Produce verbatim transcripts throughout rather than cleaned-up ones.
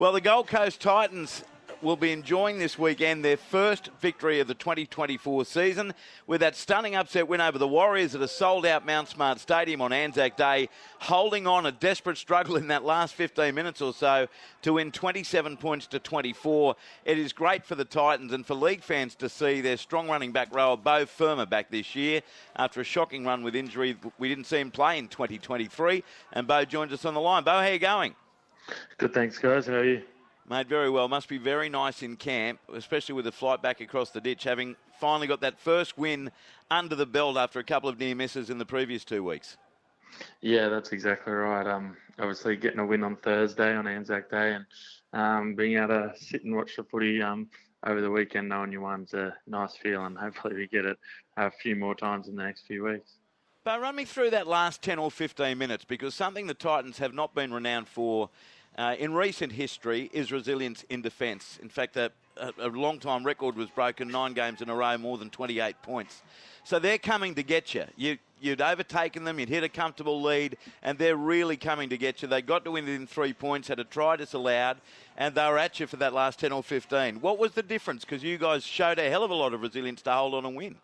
Well, the Gold Coast Titans will be enjoying this weekend their first victory of the twenty twenty-four season with that stunning upset win over the Warriors at a sold-out Mount Smart Stadium on Anzac Day, holding on a desperate struggle in that last fifteen minutes or so to win twenty-seven points to twenty-four. It is great for the Titans and for league fans to see their strong running back rower Beau Fermor back this year after a shocking run with injury. We didn't see him play in twenty twenty-three, and Beau joins us on the line. Beau, how are you going? Good, thanks, guys. How are you? Mate, very well. Must be very nice in camp, especially with the flight back across the ditch, having finally got that first win under the belt after a couple of near misses in the previous two weeks. Yeah, that's exactly right. Um, obviously getting a win on Thursday on Anzac Day and um, being able to sit and watch the footy um, over the weekend knowing you won's a nice feeling. Hopefully we get it a few more times in the next few weeks. But run me through that last ten or fifteen minutes, because something the Titans have not been renowned for Uh, in recent history is resilience in defence. In fact, a, a, a long-time record was broken, nine games in a row, more than twenty-eight points. So they're coming to get you. you. You'd overtaken them, you'd hit a comfortable lead, and they're really coming to get you. They got to win within three points, had a try disallowed, and they were at you for that last ten or fifteen. What was the difference? Because you guys showed a hell of a lot of resilience to hold on and win.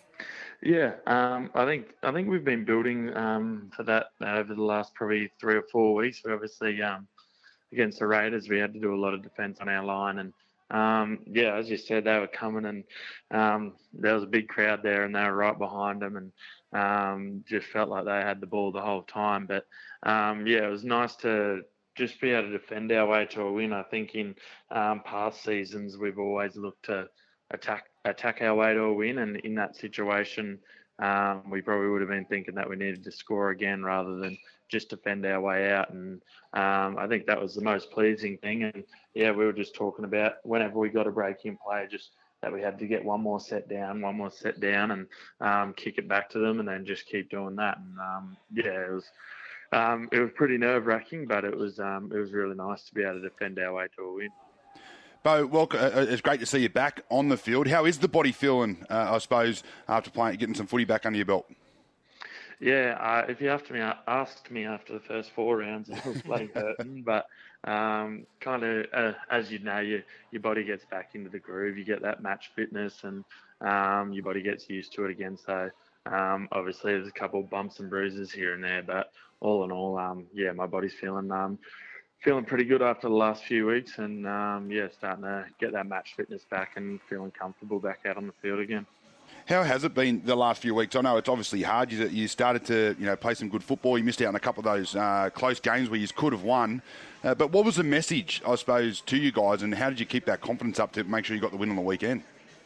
Yeah, um, I think I think we've been building um, for that over the last probably three or four weeks. We obviously... Um, Against the Raiders, we had to do a lot of defence on our line, and um, yeah, as you said, they were coming, and um, there was a big crowd there, and they were right behind them, and um, just felt like they had the ball the whole time. But um, yeah, it was nice to just be able to defend our way to a win. I think in um, past seasons we've always looked to attack attack our way to a win, and in that situation, um, we probably would have been thinking that we needed to score again rather than just defend our way out. And um, I think that was the most pleasing thing. And yeah, we were just talking about whenever we got a break-in play, just that we had to get one more set down, one more set down, and um, kick it back to them, and then just keep doing that. And um, yeah, it was um, it was pretty nerve-wracking, but it was um, it was really nice to be able to defend our way to a win. Beau, welcome. Uh, it's great to see you back on the field. How is the body feeling, uh, I suppose, after playing, getting some footy back under your belt? Yeah, uh, if you asked me, asked me after the first four rounds, it was bloody hurting. But um, kind of, uh, as you know, you, your body gets back into the groove. You get that match fitness, and um, your body gets used to it again. So um, obviously, there's a couple of bumps and bruises here and there, but all in all, um, yeah, my body's feeling um, feeling pretty good after the last few weeks, and um, yeah, starting to get that match fitness back and feeling comfortable back out on the field again. How has it been the last few weeks? I know it's obviously hard. You, you started to, you know, play some good football. You missed out on a couple of those uh, close games where you could have won. Uh, but what was the message, I suppose, to you guys, and how did you keep that confidence up to make sure you got the win on the weekend?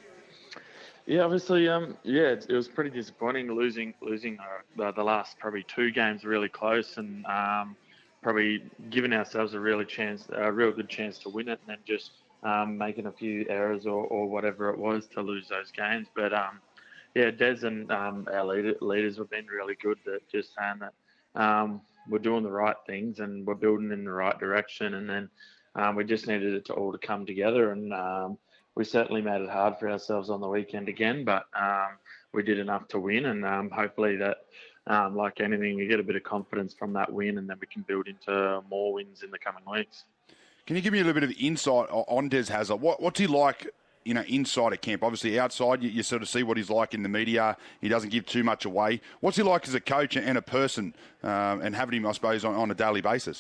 Yeah, obviously, um, yeah, it, it was pretty disappointing losing losing uh, the last probably two games really close, and um, probably giving ourselves a really chance, a real good chance to win it, and then just um, making a few errors or, or whatever it was to lose those games. But um, yeah, Des and um, our leader, leaders have been really good at just saying that um, we're doing the right things and we're building in the right direction, and then um, we just needed it to all to come together. And um, we certainly made it hard for ourselves on the weekend again, but um, we did enough to win, and um, hopefully that, um, like anything, we get a bit of confidence from that win, and then we can build into more wins in the coming weeks. Can you give me a little bit of insight on Des Hasler? What, what's he like, you know, inside a camp? Obviously, outside, you, you sort of see what he's like in the media. He doesn't give too much away. What's he like as a coach and a person, um, and having him, I suppose, on, on a daily basis?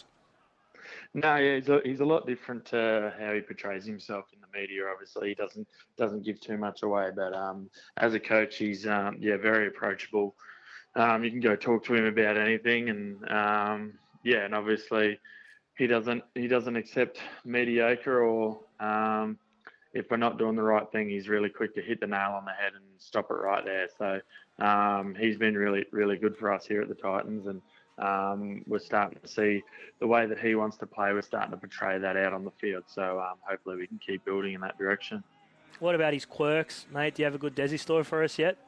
No, yeah, he's a, he's a lot different to how he portrays himself in the media. Obviously, he doesn't doesn't give too much away. But um, as a coach, he's um, yeah very approachable. Um, you can go talk to him about anything, and um, yeah, and obviously he doesn't he doesn't accept mediocre, or um, if we're not doing the right thing, he's really quick to hit the nail on the head and stop it right there. So um, he's been really really good for us here at the Titans, and um, we're starting to see the way that he wants to play. We're starting to portray that out on the field. So um, hopefully we can keep building in that direction. What about his quirks, mate? Do you have a good Desi story for us yet?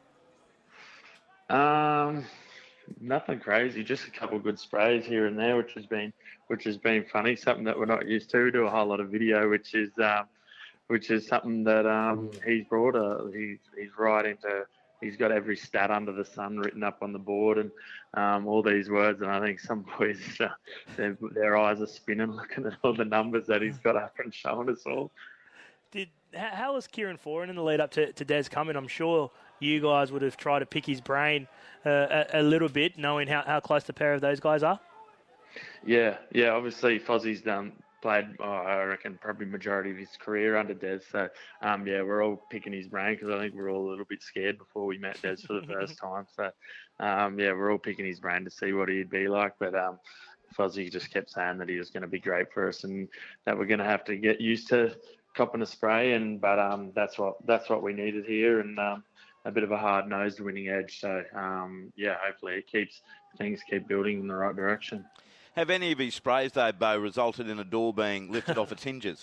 Um, nothing crazy, just a couple of good sprays here and there, which has been which has been funny. Something that we're not used to. We do a whole lot of video, which is um, which is something that um, he's brought. Uh, he, he's right into he's got every stat under the sun written up on the board and um, all these words. And I think some boys, uh, their, their eyes are spinning looking at all the numbers that he's got up and showing us all. Did how was Kieran Foran in the lead up to, to Des coming? I'm sure you guys would have tried to pick his brain uh, a, a little bit, knowing how, how close the pair of those guys are. Yeah, yeah. Obviously, Fozzie's done played, oh, I reckon, probably majority of his career under Des. So, um, yeah, we're all picking his brain because I think we're all a little bit scared before we met Des for the first time. So, um, yeah, we're all picking his brain to see what he'd be like. But um, Fozzie just kept saying that he was going to be great for us and that we're going to have to get used to copping a spray. And but um, that's what that's what we needed here, and um, a bit of a hard-nosed winning edge. So, um, yeah, hopefully it keeps things keep building in the right direction. Have any of his sprays, though, Bo, resulted in a door being lifted off its hinges?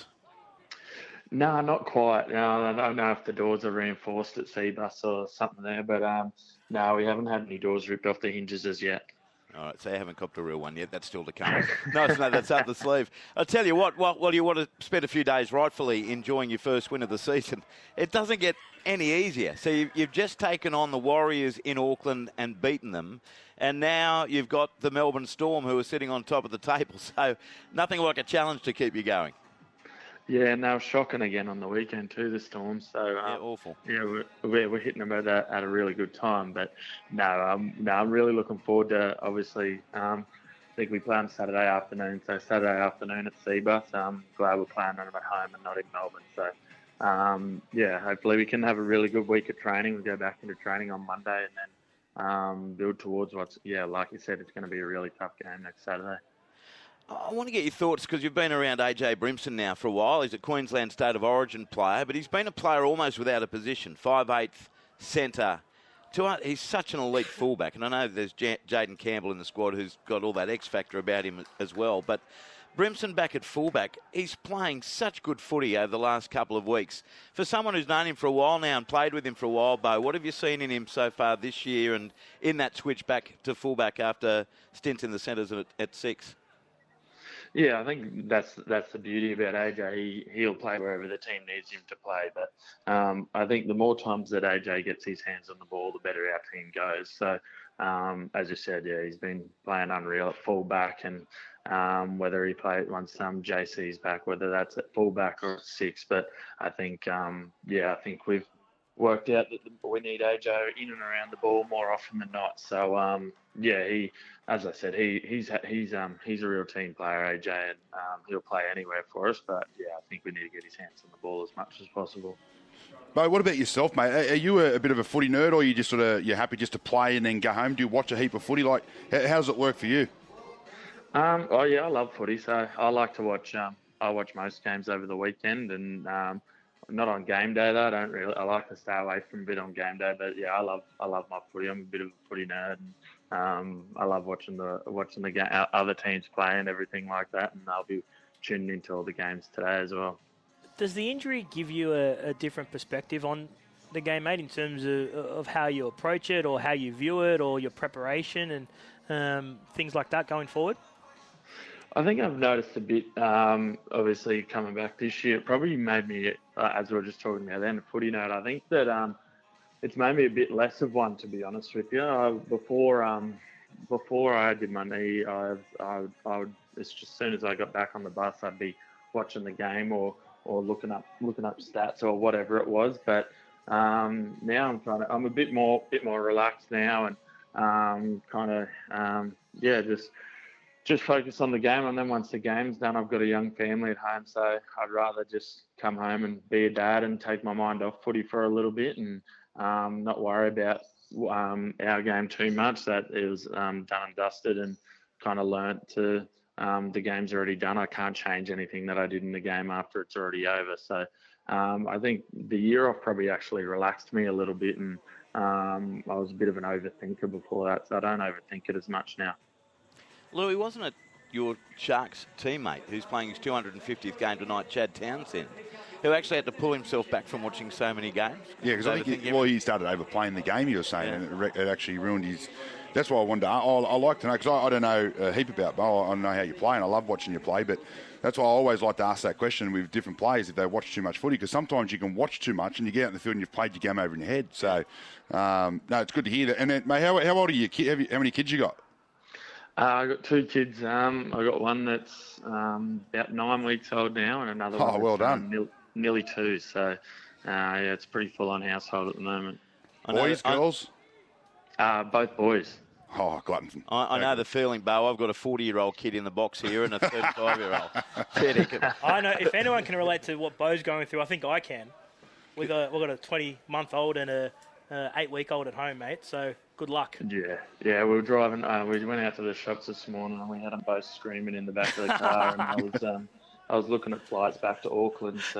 No, not quite. No, I don't know if the doors are reinforced at Seabus or something there, but um, no, we haven't had any doors ripped off the hinges as yet. All right, so you haven't copped a real one yet. That's still to come. Nice to know that's up the sleeve. I'll tell you what, while, while you want to spend a few days rightfully enjoying your first win of the season, it doesn't get any easier. So you've, you've just taken on the Warriors in Auckland and beaten them, and now you've got the Melbourne Storm who are sitting on top of the table. So nothing like a challenge to keep you going. Yeah, and they were shocking again on the weekend too, the Storm. So um, yeah, awful. Yeah, we're, we're we're hitting them at a at a really good time. But no, um, no, I'm really looking forward to. Obviously, um, I think we play on Saturday afternoon. So Saturday afternoon at Seabus. I'm glad we're playing them at home and not in Melbourne. So um, yeah, hopefully we can have a really good week of training. We go back into training on Monday and then um, build towards what's yeah, like you said, it's going to be a really tough game next Saturday. I want to get your thoughts because you've been around A J Brimson now for a while. He's a Queensland State of Origin player, but he's been a player almost without a position. five eighth centre. He's such an elite fullback, and I know there's J- Jaden Campbell in the squad who's got all that X factor about him as well. But Brimson back at fullback, he's playing such good footy over the last couple of weeks. For someone who's known him for a while now and played with him for a while, Bo, what have you seen in him so far this year and in that switch back to fullback after stints in the centres at, at six? Yeah, I think that's that's the beauty about A J. He, he'll play wherever the team needs him to play. But um, I think the more times that A J gets his hands on the ball, the better our team goes. So, um, as you said, yeah, he's been playing unreal at fullback, and um, whether he plays once um, J C's back, whether that's at fullback or at six. But I think, um, yeah, I think we've worked out that we need A J in and around the ball more often than not. So, um, yeah, he, as I said, he he's he's um he's a real team player, A J, and um, he'll play anywhere for us. But yeah, I think we need to get his hands on the ball as much as possible. Bo, what about yourself, mate? Are you a, a bit of a footy nerd, or are you just sort of you're happy just to play and then go home? Do you watch a heap of footy? Like, how, how does it work for you? Um, oh yeah, I love footy, so I like to watch. Um, I watch most games over the weekend, and um, not on game day though. I don't really. I like to stay away from a bit on game day, but yeah, I love I love my footy. I'm a bit of a footy nerd. And, Um, I love watching the watching the game, other teams play and everything like that, and I'll be tuning into all the games today as well. Does the injury give you a, a different perspective on the game, mate, in terms of, of how you approach it or how you view it or your preparation and um, things like that going forward? I think I've noticed a bit, um, obviously coming back this year, it probably made me, uh, as we were just talking about then, a footy nerd. I think that um, it's made me a bit less of one, to be honest with you. I, before um, before I did my knee, I, I, I would, it's just as soon as I got back on the bus, I'd be watching the game or, or looking up looking up stats or whatever it was. But um, now I'm trying to, I'm a bit more bit more relaxed now and um, kind of um, yeah just just focus on the game. And then once the game's done, I've got a young family at home, so I'd rather just come home and be a dad and take my mind off footy for a little bit and Um, not worry about um, our game too much. That it was um, done and dusted and kind of learnt to um, the game's already done. I can't change anything that I did in the game after it's already over. So um, I think the year off probably actually relaxed me a little bit, and um, I was a bit of an overthinker before that, so I don't overthink it as much now. Louis, wasn't it your Sharks teammate who's playing his two hundred fiftieth game tonight, Chad Townsend, who actually had to pull himself back from watching so many games? Yeah, because I think he, well, he started overplaying the game, you were saying, yeah. and it, re- it actually ruined his That's why I wonder. I, I like to know, because I, I don't know a heap about Bo. I don't know how you play, and I love watching you play, but that's why I always like to ask that question with different players if they watch too much footy, because sometimes you can watch too much and you get out in the field and you've played your game over in your head. So, um, no, it's good to hear that. And then, mate, how, how old are you? Have you? How many kids you got? Uh, I got two kids. Um, I got one that's um, about nine weeks old now, and another Oh, one that's well done. um, nil- nearly two. So, uh, yeah, it's a pretty full-on household at the moment. Boys, I, girls? Uh, both boys. Oh, glutton. I, I know the feeling, Bo. I've got a forty-year-old kid in the box here and a thirty-five-year-old. I know. If anyone can relate to what Bo's going through, I think I can. We've got, we've got a twenty-month-old and a, a eight-week-old at home, mate. So good luck. Yeah, yeah. We were driving. Uh, we went out to the shops this morning, and we had them both screaming in the back of the car. And I was, um, I was looking at flights back to Auckland. So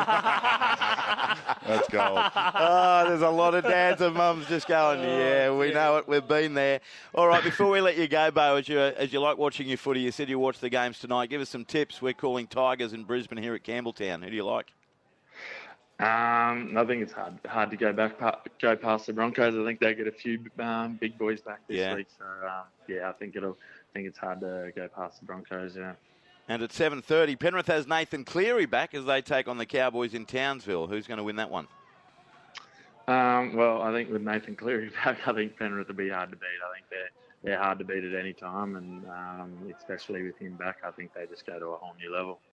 Let's go. Oh, there's a lot of dads and mums just going, yeah, we know it, we've been there. All right, before we let you go, Bo, as you, as you like watching your footy, you said you watch the games tonight. Give us some tips. We're calling Tigers in Brisbane here at Campbelltown. Who do you like? um, I think it's hard hard to go back pa- go past the Broncos. I think they get a few um, big boys back this Yeah. week. So uh, yeah, I think it'll. I think it's hard to go past the Broncos. Yeah. And at seven thirty, Penrith has Nathan Cleary back as they take on the Cowboys in Townsville. Who's going to win that one? Um, well, I think with Nathan Cleary back, I think Penrith will be hard to beat. I think they're they're hard to beat at any time, and um, especially with him back, I think they just go to a whole new level.